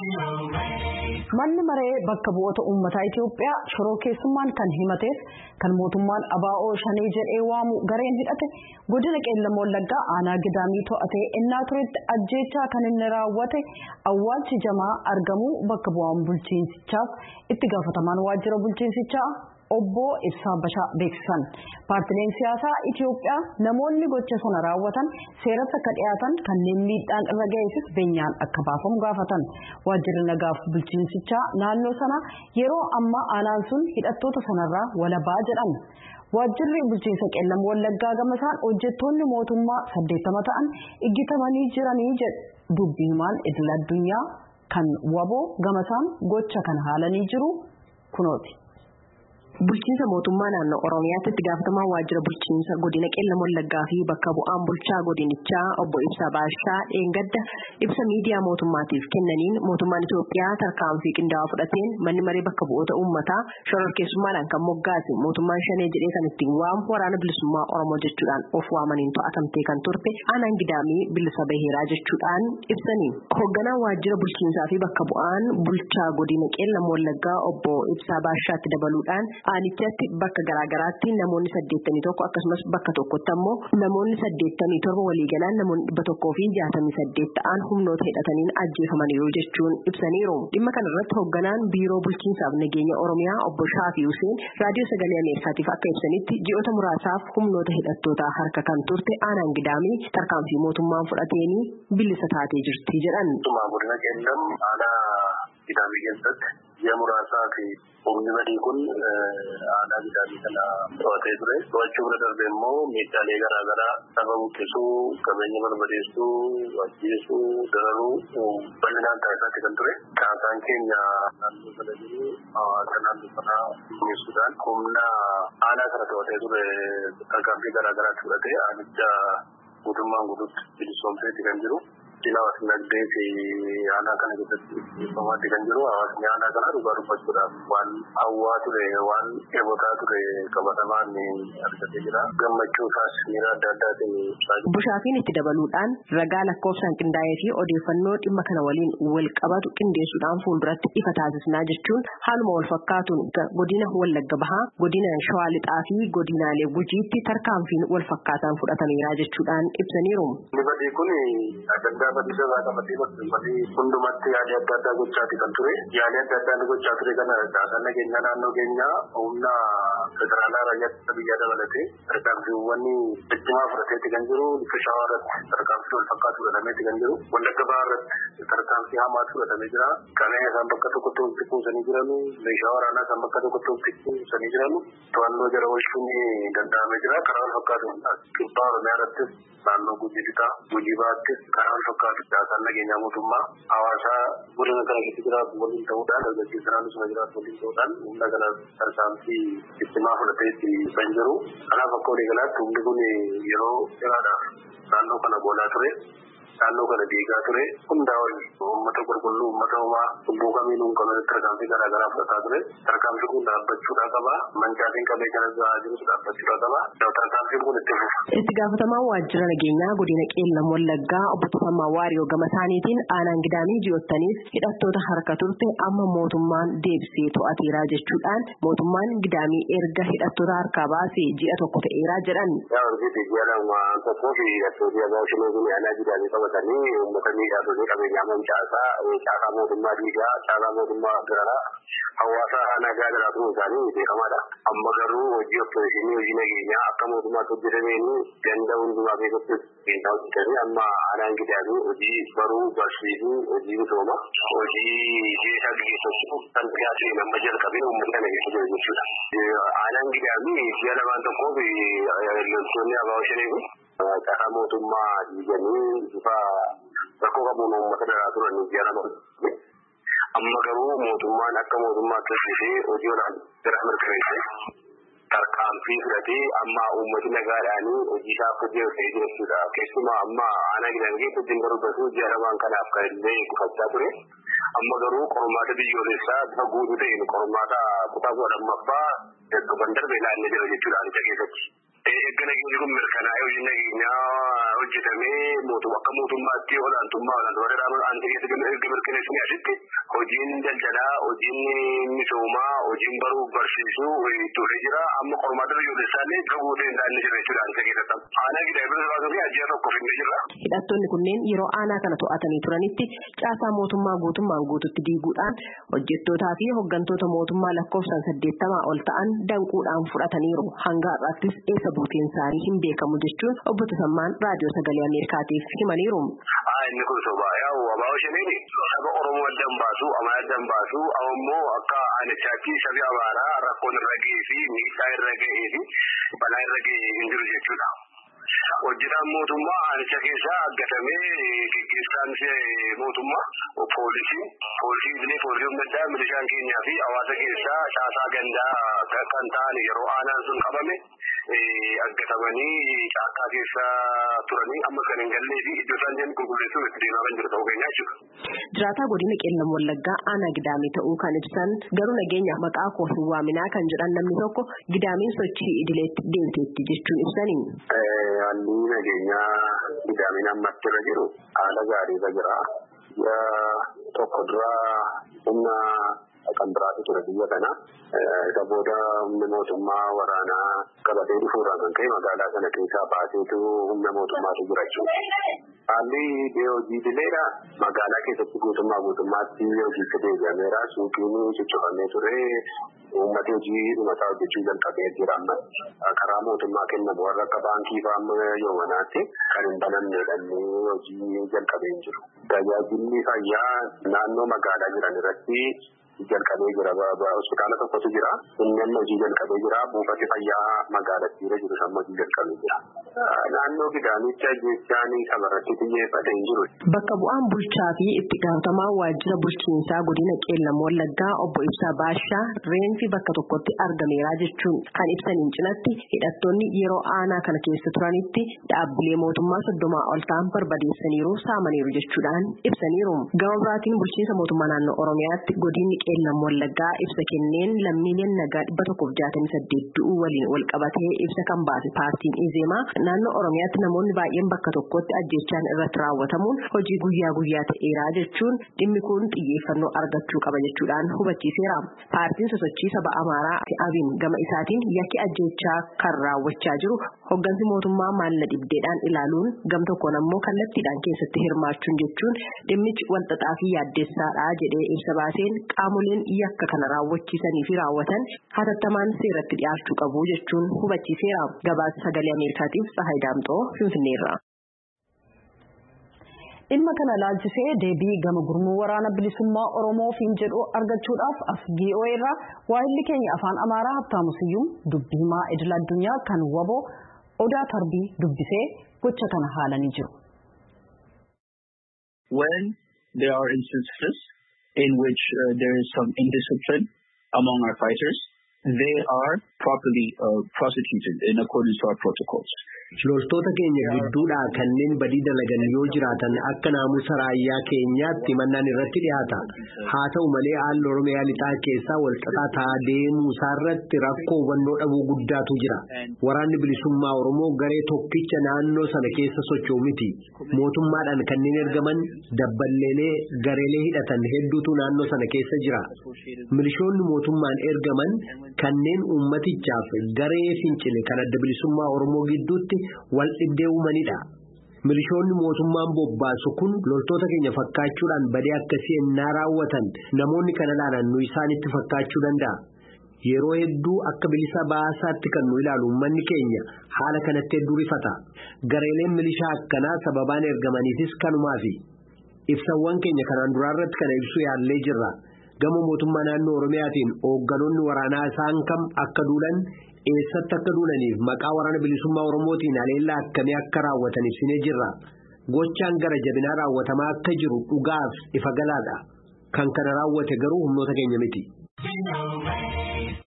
Manni maree bakka bu'oota uummataa Itoophiyaa shoroo keessummaan kan himateef kan mootummaan ABO shanee jedhee waamu gareen hidhate godina Qeellam Wallaggaa aanaa Gidaamii to'atee ennaa turetti ajjeechaa kan inni raawwate awwaalchi jamaa argamu bakka bu'aan bulchiinsichaaf itti gaafatamaan waajjira bulchiinsichaa obbo Ibsaa Bashaa beeksisan. Paartileen siyaasaa Itoophiyaa namoonni gocha sana raawwatan seeratti akka dhiyaatan kanneen miidhaan irra ga'eefis beenyaan akka baafamu gaafatan. Waajjirri nagaaf bulchiinsichaa naannoo sana yeroo ammaa aanaan sun hidhattoota sanarraa walabaa jedhan. Waajjirri bulchiinsa Qeellam Wallaggaa gamasaan hojjettoonni mootummaa 80 ta'an iggitamanii jiranii jedhu dubbii himaan idil addunyaa kan waboo gamasaan gocha kan haalanii jiru kunooti. Bulchiinsa mootummaa naannoo Oromiyaatti itti gaafatamaa waajjira bulchiinsa godina Qeellam Wallaggaa fi bakka bu'aan bulchaa godinichaa obbo Ibsaa Bashaa dheengadda ibsa miidiyaa mootummaatiif kennaniin mootummaan Itoophiyaa tarkaanfii qindaa'aa fudhateen manni maree bakka bu'oota uummataa shororkeessummaadhaan kan moggaase mootummaan shanee jedhee kan ittiin waamu waraana bilisummaa Oromoo jechuudhaan of waamaniin to'atamtee kan turte aanaan Gidaamii bilisa baheeraa jechuudhaan ibsanii. Hoogganaa waajjira bulchiinsaa fi bakka bu'aan bulchaa godina Qeellam Wallaggaa obbo Ibsaa Bashaatti dabaluudhaan aanichatti bakka garaagaraatti namoonni 81 akkasumas bakka tokkotti ammoo namoonni 87 walii galaan namoonni 168 ta'an humnoota hidhataniin ajjeefamaniiru jechuun ibsaniiru. Dhimma kana irratti hoogganaan biiroo bulchiinsaaf nageenya Oromiyaa obbo Shaafii Hussein raadiyoo sagalee Ameerikaatiif akka ibsanitti ji'oota muraasaaf humnoota hidhattootaa harka kan turte aanaan Gidaamii tarkaanfii mootummaan fudhateeni bilisa taatee jirti jedhan. Godina Qeellam aanaa Gidaamii keessatti ji'a muraasaa fi humni badii kun aanaa Gidaamii kana to'atee ture. To'achuu bira darbee immoo miidhaalee garaagaraa saba buqqisuu, qabeenya barbadeessuu, ajjeesuu, dararuu bal'inaan taasisaa kan ture. Kaasaan keenya naannoo sana jiru hawaasa naannoo sanaa dhiyeessuudhaan humna aanaa kana to'atee ture tarkaanfii garaagaraa fudhatee aanicha guutummaan guutuutti bilisoomseetti kan jiru. Hawaasni nagdee fi aanaa kana keessatti dhiibbamaatti kan jiru hawaasni aanaa kana dhugaa dubbachuudhaaf waan hawwaa ture waan eebotaa ture qabatamaan argatee jira. Gammachuu isaas miira adda addaatiin Bushaafiin itti dabaluudhaan ragaa lakkoofsaan qindaa'ee fi odeeffannoo dhimma kana waliin wal qabatu qindeessuudhaan fuulduratti ifa taasisnaa jechuun haaluma wal fakkaatuun godina Wallagga Bahaa, godina Shawaa Lixaa fi godinaalee Gujiitti tarkaanfiin wal fakkaataan fudhatameera jechuudhaan ibsaniiru. Badisa irraa qabatee bakka hundumatti yaadii adda addaa gochaati kan ture. Yaadii adda addaa gochaa ture kana caasaan nageenyaa naannoo keenyaa humna federaalaa raayyaa biyyaa dabalatee tarkaanfiiwwan jajjamaa fudhateetti kan jiru. Lixa Shawaa irratti tarkaanfii wal fakkaatu fudhatameetti kan jiru. Wallagga Bahaa irratti tarkaanfii hamaatu fudhatamee jira. Qabeenya isaan bakka tokkotti walitti kuusanii jiranu. Meeshaa waraanaa isaan bakka tokkotti walitti kuusanii jiranu. To'annoo jara oolchuun danda'amee jira. Karaa wal fakkaatu kibbaa Oromiyaa irrattis naannoo Gujii Bahaattis karaa wal fakkaatu caasaan nageenyaa mootummaa hawaasa godina kana keessa jiraatu waliin ta'uudhaan dargaggeessa naannoo sana jiraatu waliin ta'uudhaan humna kana tarkaanfii ittimaa fudhateetti kan jiru. Kanaaf akka walii galaatti humni kun yeroo dheeraadhaaf naannoo kana boolaa ture. Naannoo kana diigaa ture. Hundaa ol uummata qulqulluu uummata homaa lubbuu kamiinuu kan tarkaanfii garaagaraa fudhataa ture. Tarkaanfii kun dhaabbachuudhaa qaba. Mancaatiin qabeenya irra jiru dhaabbachuudhaa qaba. Tarkaanfiin kun itti fufa. Itti gaafatamaan waajjira nageenyaa godina Qeellam Wallaggaa obbo Tufammaa Waariyoo gama isaaniitiin aanaan Gidaamii ji'ottaniif hidhattoota harka turte amma mootummaan deebisee to'ateera jechuudhaan mootummaan Gidaamii erga hidhattoota harkaa baasee ji'a tokko ta'eera jedhan. Qabatanii uummata miidhaa qabeenyaa caasaa mootummaa diigaa caasaa mootummaa biraadha. Hawaasa nagaa jiraatu isaanii beekamaadha. Amma garuu hojii oppositionii hojii nageenyaa akka mootummaatti hojjetameen ganda hundumaa keessatti qindaa'u hojjetanii amma aanaan Gidaamii hojii baruu barsiisuu hojii misooma hojii jeesaa gaggeessuu kan dhiyaate nama jalqabee uummata kana keessa jiru jechuudha. Aanaan Gidaamii ji'a lamaan tokkoof loltoonni ABO shanee kun caasaa mootummaa diiganii bifa rakkoo qabuun uummata daraa turan ji'a lama. Amma garuu mootummaan akka mootummaatti hojjetee hojii olaanaa gara mirkaneessee tarkaanfii fudhatee amma uummati nagaadhaan hojii isaa hojjetee jira jechuudha. Keessumaa amma aanaa Gidaamii keessatti barbaadu ji'a lamaan kanaaf kan illee gufachaa ture. Amma garuu qormaata biyyoolessaa bifa guutuu ta'een qormaata kutaa 10ffaa darban darbee ilaallee jira jechuudha aanicha keessatti. Eegganaa jiru mirkanaa'ee hojii nageenyaa hojjetamee akka mootummaatti olaantummaa olaantummaa anti mirkaneessanii asitti hojiin daldalaa, hojiin misoomaa, hojiin baruuf barsiisuu itti jira. Amma qormaata biyyoolessaallee gaguutee hin taane jira jechuudha anti keessatti. Aanaa Gidaamii baasuu fi ajjaa tokko finnee jirra. Hidhattoonni kunneen yeroo aanaa kana to'atanii turanitti caasaa mootummaa guutummaan guututti diiguudhaan hojjettootaa fi hooggantoota mootummaa lakkoofsaan 80 ol ta'an danquudhaan fudhataniiru. Hanga har'aattis eessa buuteen isaanii hin beekamu jechuun obbo Tasammaan raadiyoo sagalee Ameerikaatiif himaniiru. Inni kun sobaa abaa'oo shaniini saba Oromoo addan baasu, Amaaraa addan baasu, ammoo akka aanichaatti sabi Amaaraa rakkoon irra ga'ee fi miidhaa irra ga'ee fi balaa irra ga'ee hin jiru jechuudha. Hojjetaan mootummaa aanicha keessaa aggatamee gaggeessaan mootummaa poolisii humnaddaa milishaan keenyaa fi hawaasa keessaa caasaa gandaa kan ta'an yeroo aanaan sun qabame aggatamanii caakkaa keessa turanii amma kan hin gallee fi iddoo isaan jiran qulqulleessuuf itti deemaa kan jiru ta'uu keenyaa jechuudha. Jiraataa godina Qeellam Wallaggaa aanaa Gidaamii ta'uu kan ibsan garuu nageenya maqaa koo hin waaminaa kan jedhan namni tokko Gidaamiin sochii idileetti deemteetti jechuun ibsaniin. Haalli nageenyaa Gidaamiin ammatti irra jiru haala gaarii irra jira. Tokko dura humna kan biraatu ture biyya kana. Isa booda humna mootummaa waraanaa qabatee dhufuurraa kan ka'e magaalaa sana keessaa baaseetu humna mootummaatu jira jechuudha. Haalli hojii idileedha. Magaalaa keessatti guutummaatti hojiitti deebi'ameera. Suuqiin ciccifamee ture. Uummata hojii dhumataa hojjechuu jalqabee jira amma. Karaa mootummaa kennamu warra akka baankii fa'aa yoomanaatti kan hin banamneedhaan hojii jalqabee jiru. Tajaajilli fayyaa naannoo magaalaa jiran irratti jalqabee jira. Hospitaala tokkotu jira. Inni amma hojii jalqabee jira. Buufati fayyaa magaalattiirra jiru amma hojii jalqabee jira. Naannoo Gidaamicha jechaan sabarratti xiyyeeffate hin jiru. Bakka bu'aan bulchaa fi itti gaafatamaa waajjira bulchiinsaa godina Qeellam Wallaggaa obbo Ibsaa Baashaa reenfi bakka tokkotti argameera jechuun kan ibsaniin cinatti hidhattoonni yeroo aanaa kana keessa turanitti dhaabbilee mootummaa 30 ol ta'an barbadeessaniiru saamaniiru jechuudhaan ibsaniiru. Gama biraatiin bulchiinsa mootummaa naannoo Oromiyaatti godinni Qeellam Wallaggaa ibsa kenneen lammiileen nagaa 168 du'uu waliin wal qabatee ibsa kan baase paartiin Izeemaa naannoo Oromiyaatti namoonni baay'een bakka tokkotti ajjeechaan irratti raawwatamuun hojii guyyaa guyyaa ta'eera jechuun dhimmi kun xiyyeeffannoo argachuu qaba jechuudhaan hubachiiseera. Paartiin sosochii saba Amaaraa Abiin gama isaatiin yakki ajjeechaa kan raawwachaa jiru hooggansi mootummaa maalla dhibdeedhaan ilaaluun gam tokkoon ammoo kallattiidhaan keessatti hirmaachuun jechuun dhimmichi walxaxaa fi yaaddeessaadha jedhee ibsa baaseen qaamoleen yakka kana raawwachiisanii fi raawwatan hatattamaan seeratti dhiyaachuu qabu jechuun hubachiiseera. Gabaasa sagalee Ameerikaatiif Tsahaay Daamxoo Finfinneerraa. Dhimma kana laalchisee deebii gama gurmuu waraana bilisummaa Oromoofiin jedhu argachuudhaaf as VOA irraa waa'illi keenya afaan Amaaraa Habtaamu Siyyum dubbii himaa idil addunyaa kan waboo Odaa Tarbii dubbisee gocha kana haalanii jiru. When there are instances in which there is some indiscipline among our fighters, they are properly prosecuted in accordance to our protocols. Loltoota keenya gidduudhaa kanneen badii dalagan yoo jiraatan akka naamusa raayyaa keenyaatti mannaan irratti dhiyaata. Haa ta'u malee haalli Oromiyaa lixaa keessaa walxaxaa ta'aa deemuu isaarratti rakkoo hubannoo dhabuu guddaatu jira. Waraanni bilisummaa Oromoo garee tokkicha naannoo sana keessa socho'u miti. Mootummaadhaan kanneen ergaman dabballeelee gareelee hidhatan hedduutu naannoo sana keessa jira. Milishoonni mootummaan ergaman kanneen ummatichaaf garee fincile kan adda bilisummaa Oromoo gidduutti wal dhibdee uumanidha. Milishoonni mootummaan bobbaasu kun loltoota keenya fakkaachuudhaan badii akkasii ennaa raawwatan namoonni kana ilaalan nu isaanitti fakkaachuu danda'a. Yeroo hedduu akka bilisa baasaatti kan nu ilaalu uummanni keenya haala kanatti hedduu rifata. Gareeleen milishaa akkanaa sababaan ergamaniifis kanumaafi. Ibsawwan keenya kanaan duraarratti kana ibsuu yaallee jirra. Gama mootummaa naannoo Oromiyaatiin hoogganoonni waraanaa isaan kam akka duulan eessatti akka duulaniif maqaa waraana bilisummaa Oromootiin haleellaa akkamii akka raawwatan ibsinee jirra. Gochaan gara jabinaa raawwatamaa akka jiru dhugaaf ifa galaadha. Kan kana raawwate garuu humnoota keenya miti.